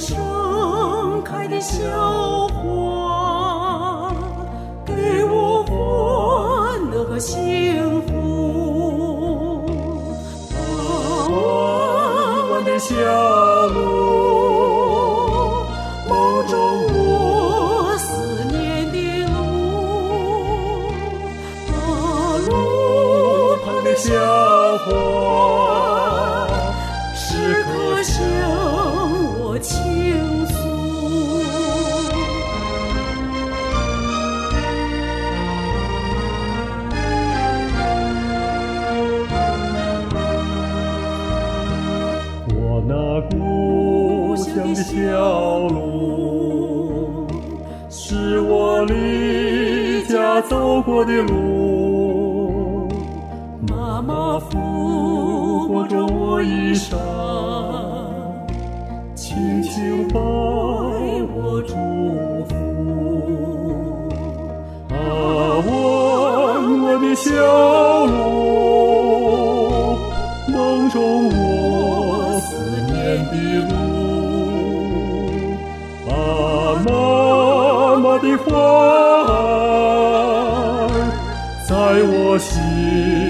盛开的小花，给我欢乐和幸福。弯弯的小路，梦中我思念的路，路旁的小花，时刻向我倾诉。我那故乡的小路，是我离家走过的路，妈妈抚摸着我衣裳，轻轻把我祝福。啊，弯弯的小路，梦中我思念的路。啊，妈妈的花儿在我心